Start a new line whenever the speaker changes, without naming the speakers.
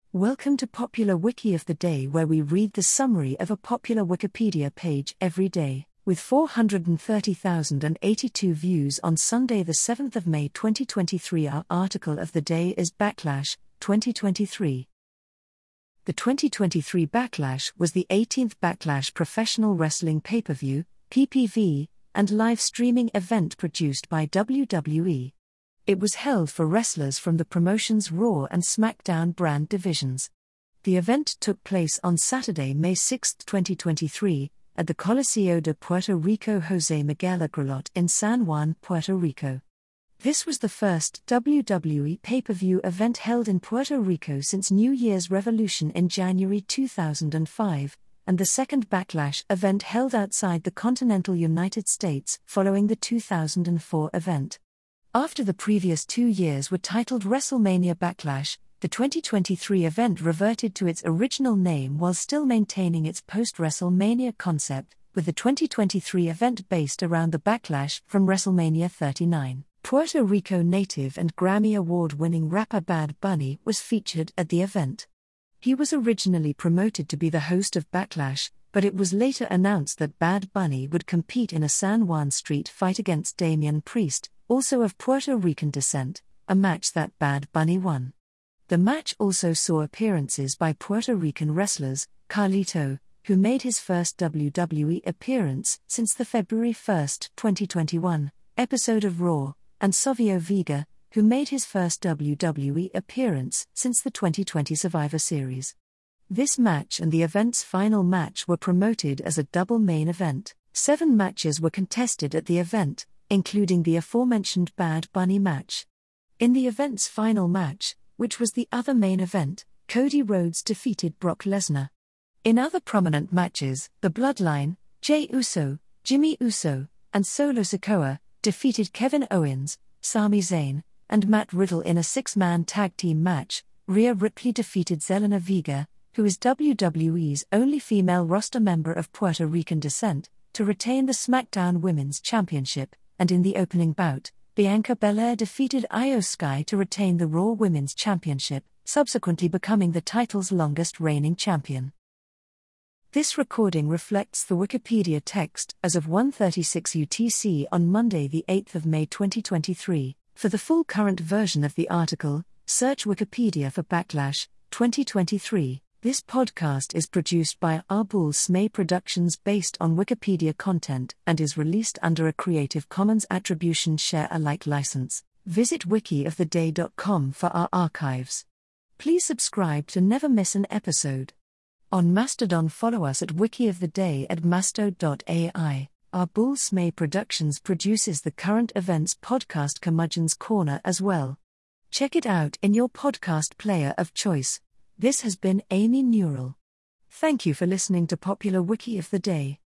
Welcome to Popular Wiki of the Day, where we read the summary of a popular Wikipedia page every day. With 430,082 views on Sunday, the 7th of May 2023, our article of the day is Backlash 2023. The 2023 Backlash was the 18th Backlash Professional Wrestling Pay-Per-View, PPV, and live streaming event produced by WWE. It was held for wrestlers from the promotion's Raw and SmackDown brand divisions. The event took place on Saturday, May 6, 2023, at the Coliseo de Puerto Rico José Miguel Agrelot in San Juan, Puerto Rico. This was the first WWE pay-per-view event held in Puerto Rico since New Year's Revolution in January 2005, and the second Backlash event held outside the continental United States following the 2004 event. After the previous 2 years were titled WrestleMania Backlash, the 2023 event reverted to its original name while still maintaining its post-WrestleMania concept, with the 2023 event based around the Backlash from WrestleMania 39. Puerto Rico native and Grammy Award-winning rapper Bad Bunny was featured at the event. He was originally promoted to be the host of Backlash, but it was later announced that Bad Bunny would compete in a San Juan street fight against Damian Priest, also of Puerto Rican descent, a match that Bad Bunny won. The match also saw appearances by Puerto Rican wrestlers, Carlito, who made his first WWE appearance since the February 1, 2021, episode of Raw, and Savio Vega, who made his first WWE appearance since the 2020 Survivor Series. This match and the event's final match were promoted as a double main event. 7 matches were contested at the event, including the aforementioned Bad Bunny match. In the event's final match, which was the other main event, Cody Rhodes defeated Brock Lesnar. In other prominent matches, The Bloodline, Jey Uso, Jimmy Uso, and Solo Sikoa defeated Kevin Owens, Sami Zayn, and Matt Riddle in a 6-man tag team match. Rhea Ripley defeated Zelina Vega, who is WWE's only female roster member of Puerto Rican descent, to retain the SmackDown Women's Championship, and in the opening bout, Bianca Belair defeated Io Sky to retain the Raw Women's Championship, subsequently becoming the title's longest reigning champion. This recording reflects the Wikipedia text as of 1:36 UTC on Monday, the 8th of May 2023. For the full current version of the article, search Wikipedia for Backlash 2023. This podcast is produced by Arbul Smay Productions based on Wikipedia content and is released under a Creative Commons Attribution Share Alike license. Visit wikioftheday.com for our archives. Please subscribe to never miss an episode. On Mastodon, follow us at wikioftheday at masto.ai. Arbul Smay Productions produces the current events podcast Curmudgeon's Corner as well. Check it out in your podcast player of choice. This has been Amy Newell. Thank you for listening to Popular Wiki of the Day.